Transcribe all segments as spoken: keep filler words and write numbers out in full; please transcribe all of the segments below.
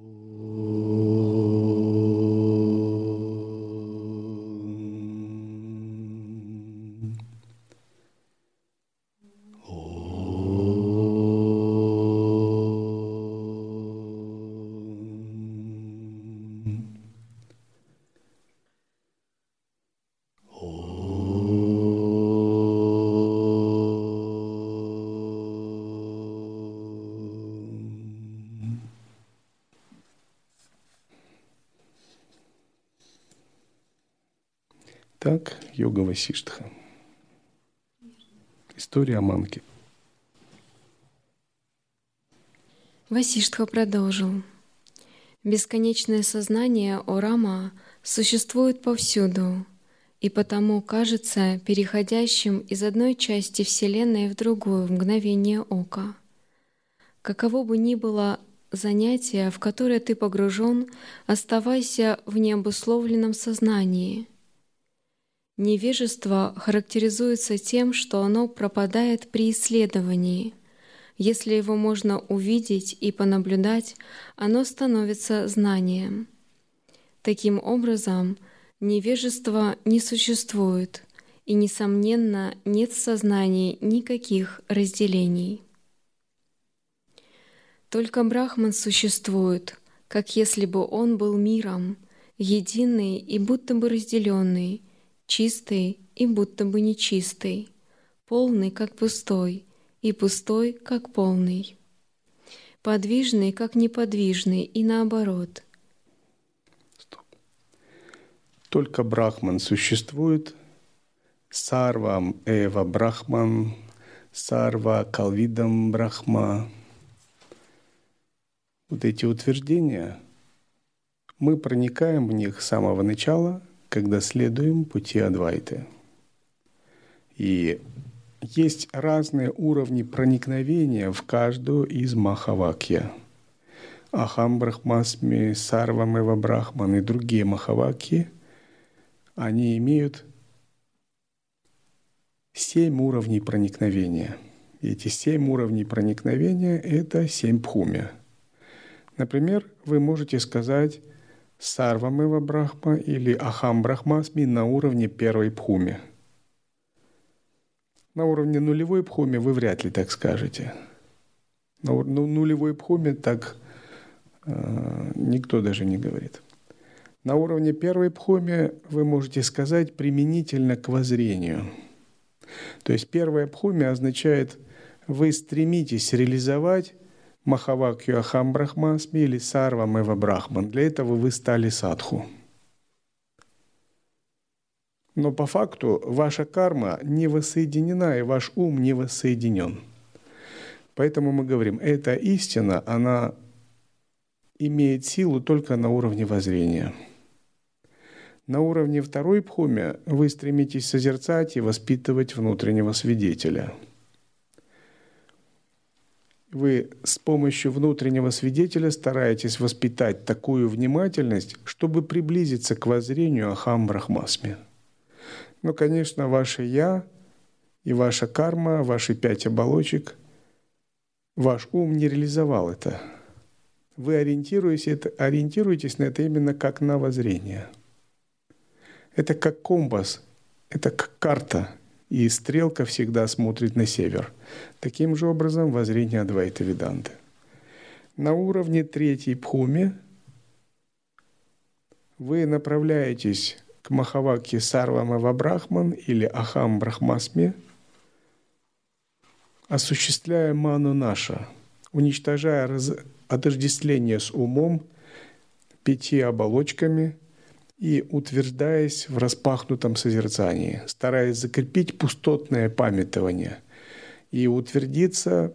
Так, йога Васиштха. История о Манке. Васиштха продолжил. Бесконечное сознание О-Рама существует повсюду, и потому кажется переходящим из одной части Вселенной в другую в мгновение ока. Каково бы ни было занятие, в которое ты погружен, оставайся в необусловленном сознании. Невежество характеризуется тем, что оно пропадает при исследовании. Если его можно увидеть и понаблюдать, оно становится знанием. Таким образом, невежества не существует, и, несомненно, нет в сознании никаких разделений. Только Брахман существует, как если бы он был миром, единый и будто бы разделенный, чистый и будто бы нечистый, полный, как пустой, и пустой, как полный, подвижный, как неподвижный, и наоборот. Стоп. Только Брахман существует, Сарвам Эва Брахман, Сарва Калвидам Брахма. Вот эти утверждения, мы проникаем в них с самого начала, когда следуем пути Адвайты. И есть разные уровни проникновения в каждую из Махавакья. Ахам Брахмасми, Сарвам Эва Брахман и другие Махавакьи, они имеют семь уровней проникновения. И эти семь уровней проникновения — это семь бхуми. Например, вы можете сказать Сарвам Эва Брахма или Ахам Брахмасми на уровне первой бхуми. На уровне нулевой бхуми вы вряд ли так скажете. На нулевой бхуми так э, никто даже не говорит. На уровне первой бхуми вы можете сказать применительно к воззрению. То есть первая бхуми означает, вы стремитесь реализовать Махавакью Ахам Брахмасми или Сарвам Эва Брахман. Для этого вы стали садху. Но по факту ваша карма не воссоединена, и ваш ум не воссоединен. Поэтому мы говорим, эта истина, она имеет силу только на уровне воззрения. На уровне второй бхуми вы стремитесь созерцать и воспитывать внутреннего свидетеля. Вы с помощью внутреннего свидетеля стараетесь воспитать такую внимательность, чтобы приблизиться к воззрению Ахам Брахмасми. Но, конечно, ваше «я» и ваша карма, ваши пять оболочек, ваш ум не реализовал это. Вы ориентируетесь, это, ориентируетесь на это именно как на воззрение. Это как компас, это как карта, и стрелка всегда смотрит на север. Таким же образом воззрение Адвайта Веданты. На уровне третьей бхуми вы направляетесь к Махавакье Сарвам Эва Брахман или Ахам Брахмасми, осуществляя ману наша, уничтожая раз... отождествление с умом, пяти оболочками и утверждаясь в распахнутом созерцании, стараясь закрепить пустотное памятование и утвердиться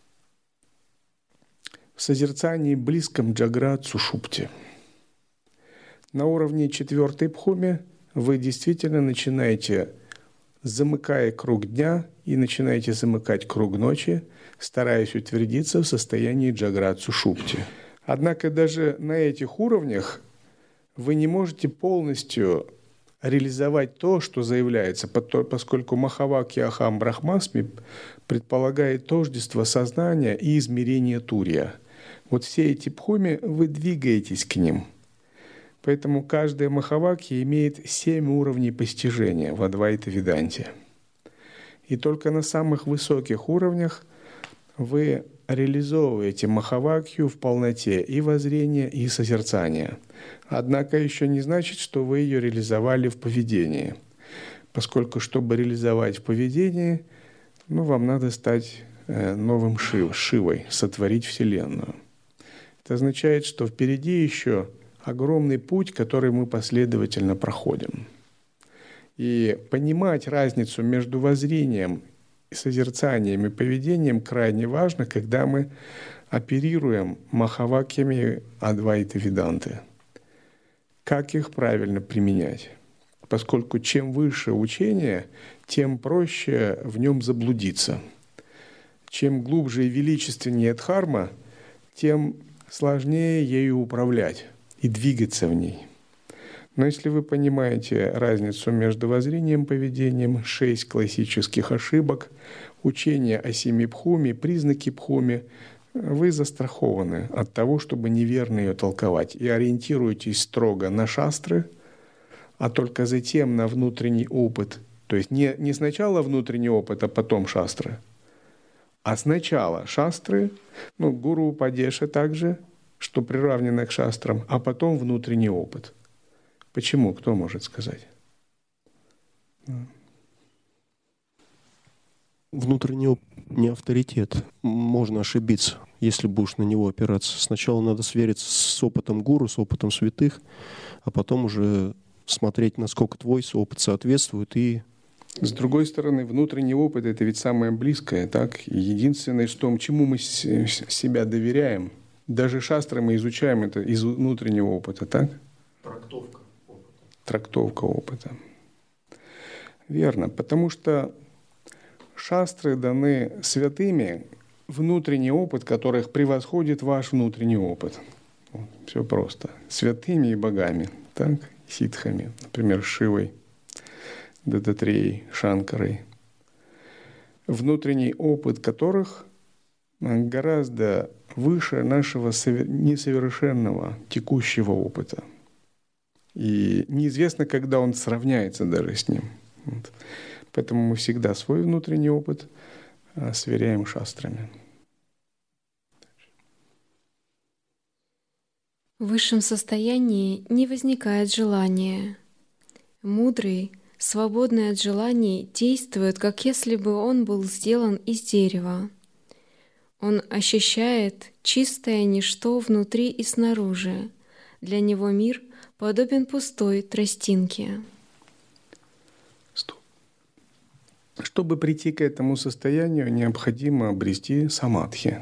в созерцании близком Джаграт Сушупти. На уровне четвертой бхуми вы действительно начинаете, замыкая круг дня, и начинаете замыкать круг ночи, стараясь утвердиться в состоянии Джаграт Сушупти. Однако даже на этих уровнях вы не можете полностью реализовать то, что заявляется, поскольку Махавакья Ахам Брахмасми предполагает тождество сознания и измерения Турья. Вот все эти бхуми, вы двигаетесь к ним. Поэтому каждая махавакья имеет семь уровней постижения в Адвайта-веданте. И только на самых высоких уровнях вы реализовываете махавакью в полноте и воззрения, и созерцания. Однако еще не значит, что вы ее реализовали в поведении. Поскольку, чтобы реализовать в поведении, ну, вам надо стать новым Шив, Шивой, сотворить Вселенную. Это означает, что впереди еще огромный путь, который мы последовательно проходим. И понимать разницу между воззрением, созерцанием и поведением крайне важно, когда мы оперируем махавакьями Адвайта-веданты. Как их правильно применять? Поскольку чем выше учение, тем проще в нем заблудиться. Чем глубже и величественнее дхарма, тем сложнее ею управлять и двигаться в ней. Но если вы понимаете разницу между воззрением и поведением, шесть классических ошибок, учение о семи бхуми, признаки бхуми, вы застрахованы от того, чтобы неверно ее толковать, и ориентируетесь строго на шастры, а только затем на внутренний опыт. То есть не, не сначала внутренний опыт, а потом шастры, а сначала шастры, ну, гуру Упадеша также, что приравнено к шастрам, а потом внутренний опыт. Почему? Кто может сказать? Внутренний опыт не авторитет. Можно ошибиться, если будешь на него опираться. Сначала надо свериться с опытом гуру, с опытом святых, а потом уже смотреть, насколько твой опыт соответствует. И с другой стороны, внутренний опыт — это ведь самое близкое, так? Единственное, что, чему мы себя доверяем. Даже шастры мы изучаем это из внутреннего опыта, так? Трактовка опыта. Трактовка опыта. Верно, потому что шастры даны святыми, внутренний опыт которых превосходит ваш внутренний опыт. Вот, все просто. Святыми и богами, так? Ситхами, например, Шивой, Дататреей, Шанкарой. Внутренний опыт которых гораздо выше нашего несовершенного текущего опыта. И неизвестно, когда он сравняется даже с ним. Вот. Поэтому мы всегда свой внутренний опыт сверяем шастрами. В высшем состоянии не возникает желания. Мудрый, свободный от желаний, действует, как если бы он был сделан из дерева. Он ощущает чистое ничто внутри и снаружи. Для него мир подобен пустой тростинке. Стоп. Чтобы прийти к этому состоянию, необходимо обрести самадхи.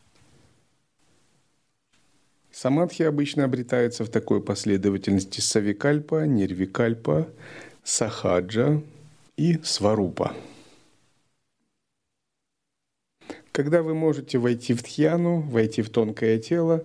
Самадхи обычно обретается в такой последовательности: савикальпа, нирвикальпа, сахаджа и сварупа. Когда вы можете войти в дхьяну, войти в тонкое тело,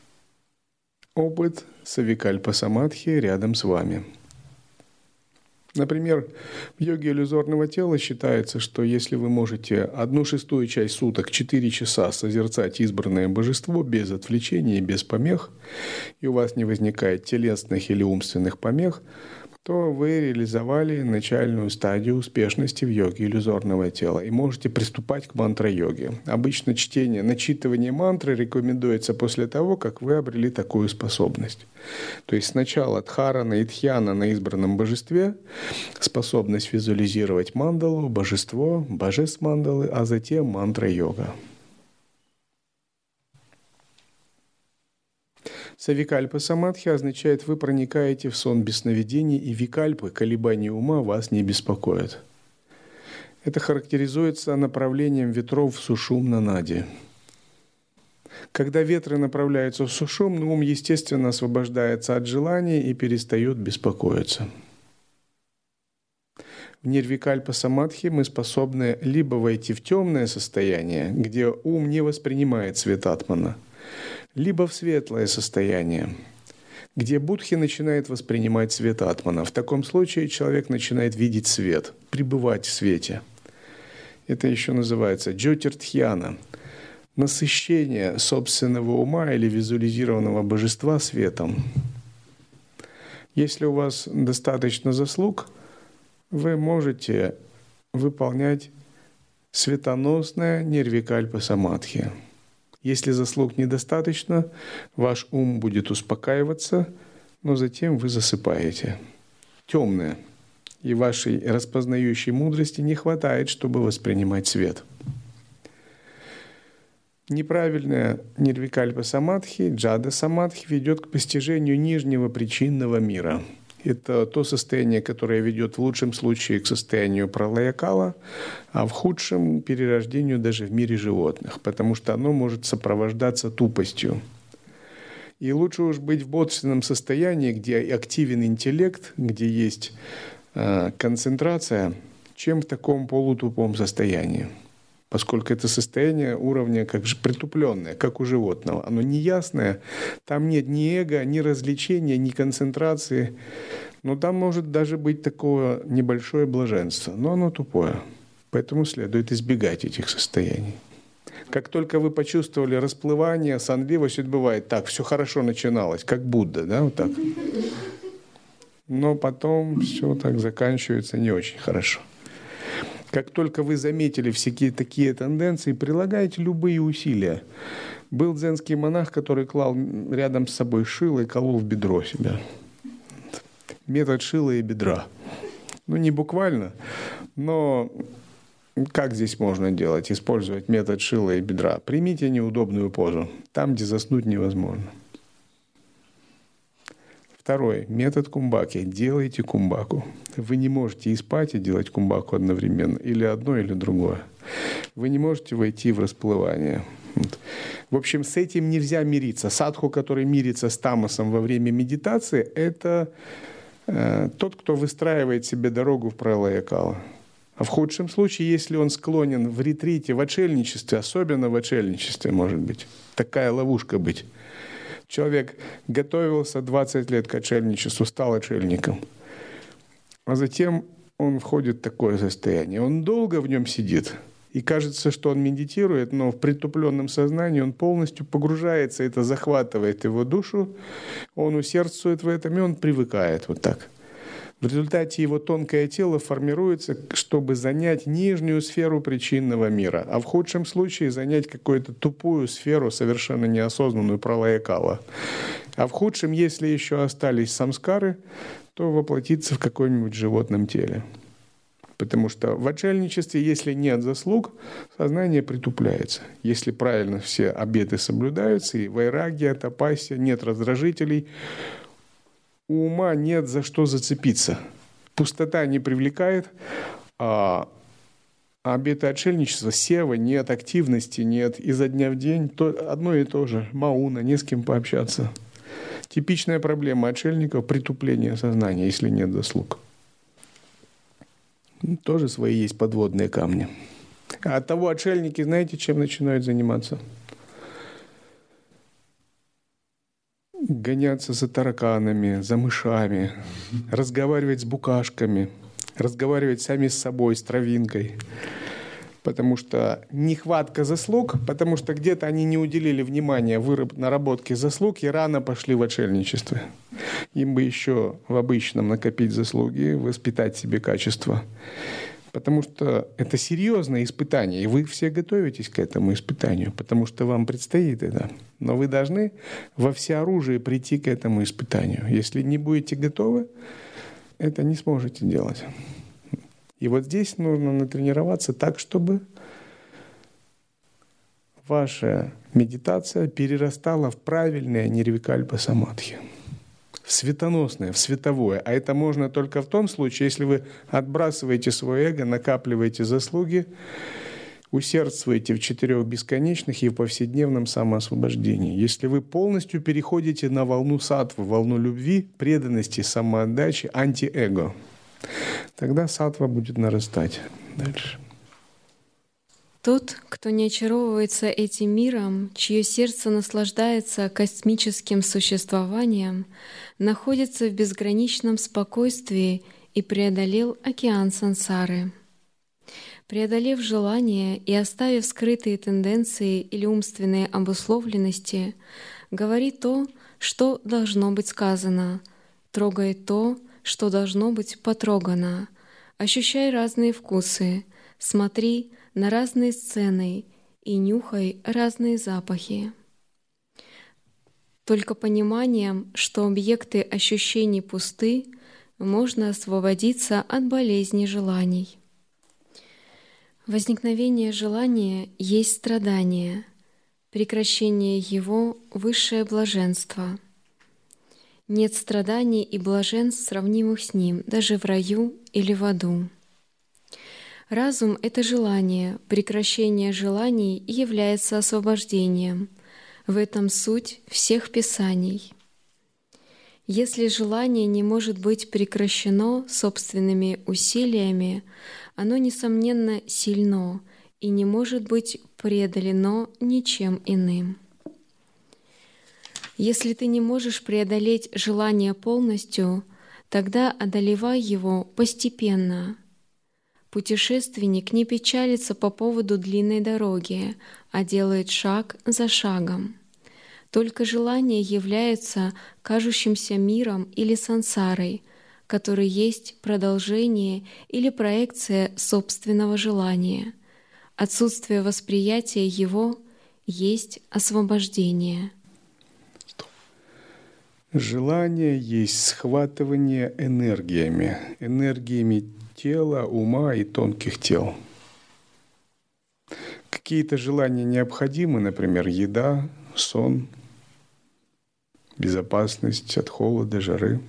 опыт савикальпа самадхи рядом с вами. Например, в йоге иллюзорного тела считается, что если вы можете одну шестую часть суток, четыре часа созерцать избранное божество без отвлечений и без помех, и у вас не возникает телесных или умственных помех, то вы реализовали начальную стадию успешности в йоге иллюзорного тела и можете приступать к мантра-йоге. Обычно чтение, начитывание мантры рекомендуется после того, как вы обрели такую способность. То есть сначала дхарана и дхьяна на избранном божестве, способность визуализировать мандалу, божество, божеств мандалы, а затем мантра-йога. Савикальпа самадхи означает, вы проникаете в сон без сновидений, и викальпы, колебания ума, вас не беспокоят. Это характеризуется направлением ветров в сушумна нади. Когда ветры направляются в сушумна, ум, естественно, освобождается от желаний и перестает беспокоиться. В нирвикальпа самадхи мы способны либо войти в темное состояние, где ум не воспринимает свет атмана, либо в светлое состояние, где будхи начинает воспринимать свет атмана. В таком случае человек начинает видеть свет, пребывать в свете. Это еще называется джотирдхьяна. насыщение собственного ума или визуализированного божества светом. Если у вас достаточно заслуг, вы можете выполнять светоносное нирвикальпа самадхи. Если заслуг недостаточно, ваш ум будет успокаиваться, но затем вы засыпаете. Темное. И вашей распознающей мудрости не хватает, чтобы воспринимать свет. Неправильная нирвикальпа самадхи, джада самадхи, ведет к постижению нижнего причинного мира. Это то состояние, которое ведет в лучшем случае к состоянию пралая-кала, а в худшем — перерождению даже в мире животных, потому что оно может сопровождаться тупостью. И лучше уж быть в бодственном состоянии, где активен интеллект, где есть э, концентрация, чем в таком полутупом состоянии. Поскольку это состояние уровня как же притупленное, как у животного. Оно неясное, там нет ни эго, ни развлечения, ни концентрации. Но там может даже быть такое небольшое блаженство, но оно тупое. Поэтому следует избегать этих состояний. Как только вы почувствовали расплывание, сонливость, это бывает так, все хорошо начиналось, как Будда, да, вот так. Но потом все так заканчивается не очень хорошо. Как только вы заметили всякие такие тенденции, прилагайте любые усилия. Был дзенский монах, который клал рядом с собой шило и колол в бедро себя. Метод шила и бедра. Ну, не буквально, но как здесь можно делать? Использовать метод шила и бедра. Примите неудобную позу, там, где заснуть невозможно. Второй метод кумбаки. Делайте кумбаку. Вы не можете и спать, и делать кумбаку одновременно. Или одно, или другое. Вы не можете войти в расплывание. Вот. В общем, с этим нельзя мириться. Садху, который мирится с тамасом во время медитации, это э, тот, кто выстраивает себе дорогу в пралая-кала. А в худшем случае, если он склонен в ретрите, в отшельничестве, особенно в отшельничестве, может быть, такая ловушка быть. Человек готовился двадцать лет к отшельничеству, стал отшельником. А затем он входит в такое состояние. Он долго в нем сидит. И кажется, что он медитирует, но в притупленном сознании он полностью погружается, это захватывает его душу, он усердствует в этом, и он привыкает вот так. В результате его тонкое тело формируется, чтобы занять нижнюю сферу причинного мира, а в худшем случае занять какую-то тупую сферу, совершенно неосознанную пралая-кала. А в худшем, если еще остались самскары, то воплотиться в каком-нибудь животном теле. Потому что в отшельничестве, если нет заслуг, сознание притупляется. Если правильно все обеты соблюдаются, и вайрагья, тапасия, нет раздражителей, у ума нет за что зацепиться. Пустота не привлекает, а обеты отшельничества, сева, нет активности, нет изо дня в день. То, одно и то же. Мауна, не с кем пообщаться. Типичная проблема отшельников — притупление сознания, если нет заслуг. Тоже свои есть подводные камни. А от того отшельники, знаете, чем начинают заниматься? Гоняться за тараканами, за мышами, разговаривать с букашками, разговаривать сами с собой, с травинкой. Потому что нехватка заслуг, потому что где-то они не уделили внимания наработке заслуг и рано пошли в отшельничество. Им бы еще в обычном накопить заслуги, воспитать себе качество. Потому что это серьезное испытание, и вы все готовитесь к этому испытанию, потому что вам предстоит это. Но вы должны во всеоружии прийти к этому испытанию. Если не будете готовы, это не сможете делать. И вот здесь нужно натренироваться так, чтобы ваша медитация перерастала в правильное нирвикальпа самадхи. В светоносное, в световое. А это можно только в том случае, если вы отбрасываете свое эго, накапливаете заслуги, усердствуете в четырех бесконечных и в повседневном самоосвобождении. Если вы полностью переходите на волну саттвы, волну любви, преданности, самоотдачи, антиэго, тогда саттва будет нарастать дальше. Тот, кто не очаровывается этим миром, чье сердце наслаждается космическим существованием, находится в безграничном спокойствии и преодолел океан сансары. Преодолев желания и оставив скрытые тенденции или умственные обусловленности, говори то, что должно быть сказано, трогай то, что должно быть потрогано, ощущай разные вкусы, смотри на разные сцены и нюхай разные запахи. Только пониманием, что объекты ощущений пусты, можно освободиться от болезни желаний. Возникновение желания есть страдание, прекращение его — высшее блаженство. Нет страданий и блаженств, сравнимых с ним, даже в раю или в аду. Разум — это желание, прекращение желаний является освобождением. В этом суть всех писаний. Если желание не может быть прекращено собственными усилиями, оно, несомненно, сильно и не может быть преодолено ничем иным. Если ты не можешь преодолеть желание полностью, тогда одолевай его постепенно. Путешественник не печалится по поводу длинной дороги, а делает шаг за шагом. Только желание является кажущимся миром или сансарой, который есть продолжение или проекция собственного желания. Отсутствие восприятия его есть освобождение. Желание есть схватывание энергиями, энергиями тела, ума и тонких тел. Какие-то желания необходимы, например, еда, сон, безопасность от холода, жары.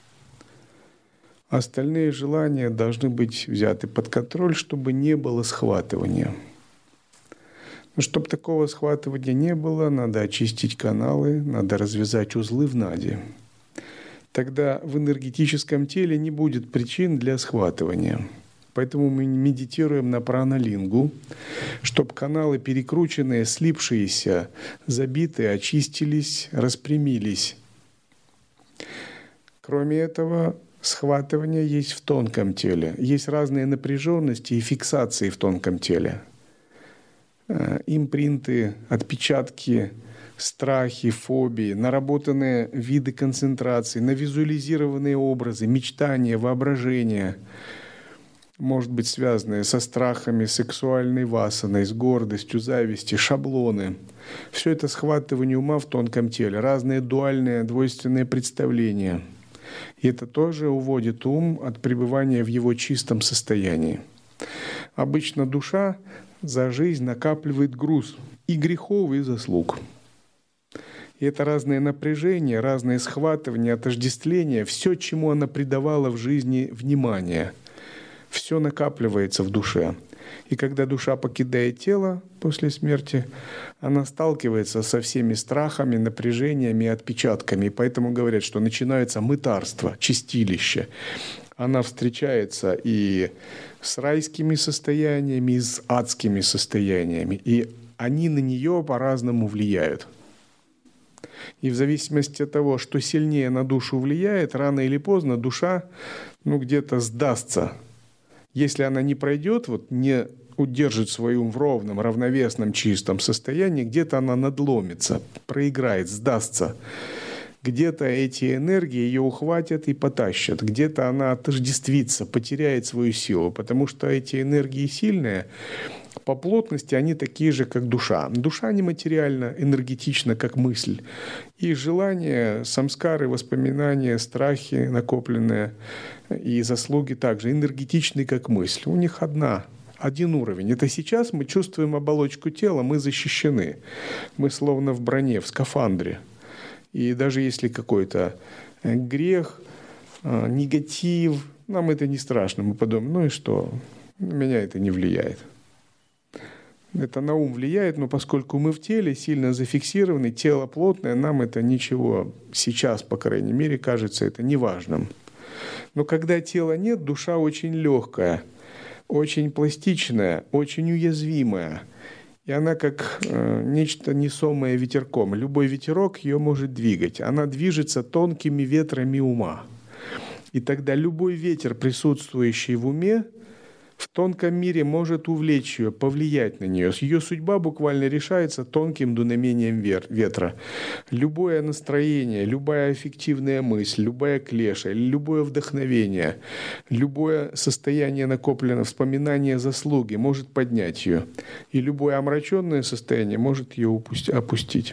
Остальные желания должны быть взяты под контроль, чтобы не было схватывания. Но чтобы такого схватывания не было, надо очистить каналы, надо развязать узлы в наде. Тогда в энергетическом теле не будет причин для схватывания. Поэтому мы медитируем на пранолингу, чтобы каналы перекрученные, слипшиеся, забитые, очистились, распрямились. Кроме этого, схватывание есть в тонком теле. Есть разные напряженности и фиксации в тонком теле. Импринты, отпечатки, страхи, фобии, наработанные виды концентрации, навизуализированные образы, мечтания, воображения, может быть связанные со страхами, сексуальной васаной, с гордостью, завистью, шаблоны. Все это схватывание ума в тонком теле, разные дуальные, двойственные представления. И это тоже уводит ум от пребывания в его чистом состоянии. Обычно душа за жизнь накапливает груз и грехов, и заслуг. И это разные напряжения, разные схватывания, отождествления, все, чему она придавала в жизни внимание, все накапливается в душе. И когда душа покидает тело после смерти, она сталкивается со всеми страхами, напряжениями и отпечатками. И поэтому говорят, что начинается мытарство, чистилище. Она встречается и с райскими состояниями, и с адскими состояниями. И они на нее по-разному влияют. И в зависимости от того, что сильнее на душу влияет, рано или поздно душа ну, где-то сдастся. Если она не пройдет, вот, не удержит свою ум в ровном, равновесном, чистом состоянии, где-то она надломится, проиграет, сдастся. Где-то эти энергии ее ухватят и потащат, где-то она отождествится, потеряет свою силу, потому что эти энергии сильные, по плотности они такие же, как душа. Душа нематериальна, энергетична, как мысль. И желания, самскары, воспоминания, страхи накопленные и заслуги также энергетичны, как мысль. У них одна, один уровень. Это сейчас мы чувствуем оболочку тела, мы защищены. Мы словно в броне, в скафандре. И даже если какой-то грех, негатив, нам это не страшно. Мы подумаем, ну и что, на меня это не влияет. Это на ум влияет, но поскольку мы в теле сильно зафиксированы, тело плотное, нам это ничего сейчас, по крайней мере, кажется это неважным. Но когда тела нет, душа очень легкая, очень пластичная, очень уязвимая. И она как э, нечто несомое ветерком. Любой ветерок ее может двигать. Она движется тонкими ветрами ума. И тогда любой ветер, присутствующий в уме, в тонком мире может увлечь ее, повлиять на нее. Ее судьба буквально решается тонким дуновением ветра. Любое настроение, любая аффективная мысль, любая клеша, любое вдохновение, любое состояние накопленного вспоминания заслуги может поднять ее. И любое омраченное состояние может ее опустить.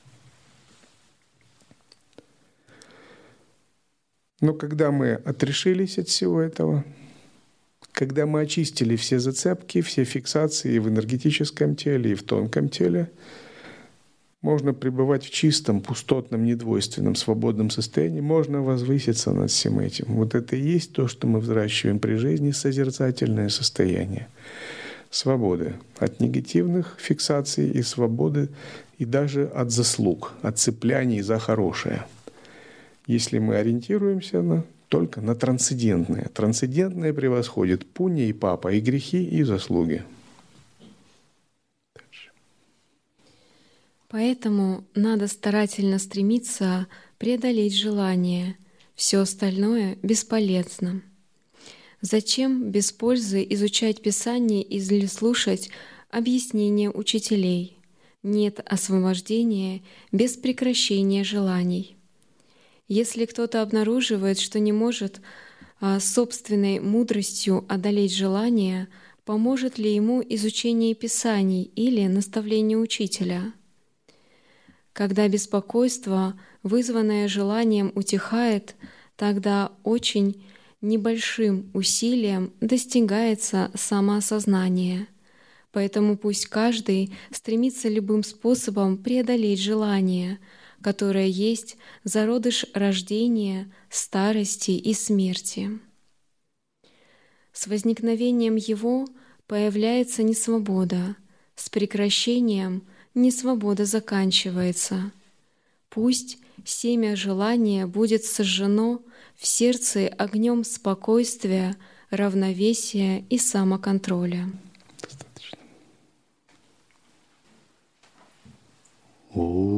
Но когда мы отрешились от всего этого, когда мы очистили все зацепки, все фиксации и в энергетическом теле, и в тонком теле, можно пребывать в чистом, пустотном, недвойственном, свободном состоянии, можно возвыситься над всем этим. Вот это и есть то, что мы взращиваем при жизни, созерцательное состояние свободы от негативных фиксаций и свободы, и даже от заслуг, от цепляний за хорошее. Если мы ориентируемся на, только на трансцендентное. Трансцендентное превосходит пунья и папа, и грехи, и заслуги. Поэтому надо старательно стремиться преодолеть желание. Все остальное бесполезно. Зачем без пользы изучать Писание или слушать объяснения учителей? Нет освобождения без прекращения желаний. Если кто-то обнаруживает, что не может а, собственной мудростью одолеть желание, поможет ли ему изучение Писаний или наставление учителя? Когда беспокойство, вызванное желанием, утихает, тогда очень небольшим усилием достигается самоосознание. Поэтому пусть каждый стремится любым способом преодолеть желание, которое есть зародыш рождения, старости и смерти. С возникновением его появляется несвобода, с прекращением несвобода заканчивается. Пусть семя желания будет сожжено в сердце огнем спокойствия, равновесия и самоконтроля. Достаточно.